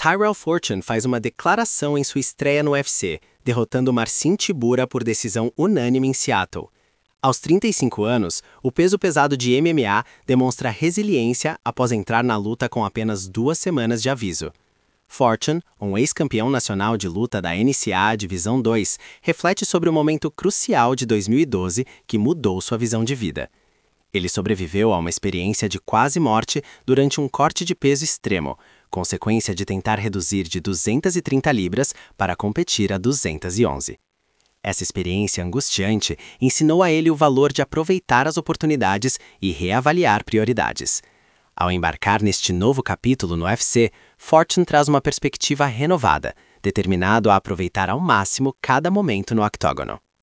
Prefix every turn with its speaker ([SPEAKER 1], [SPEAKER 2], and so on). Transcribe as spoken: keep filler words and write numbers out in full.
[SPEAKER 1] Tyrell Fortune faz uma declaração em sua estreia no U F C, derrotando Marcin Tybura por decisão unânime em Seattle. Aos trinta e cinco anos, o peso pesado de M M A demonstra resiliência após entrar na luta com apenas duas semanas de aviso. Fortune, um ex-campeão nacional de luta da N C A A Divisão dois, reflete sobre o momento crucial de dois mil e doze que mudou sua visão de vida. Ele sobreviveu a uma experiência de quase morte durante um corte de peso extremo, consequência de tentar reduzir de duzentas e trinta libras para competir a duzentas e onze. Essa experiência angustiante ensinou a ele o valor de aproveitar as oportunidades e reavaliar prioridades. Ao embarcar neste novo capítulo no U F C, Fortune traz uma perspectiva renovada, determinado a aproveitar ao máximo cada momento no octógono.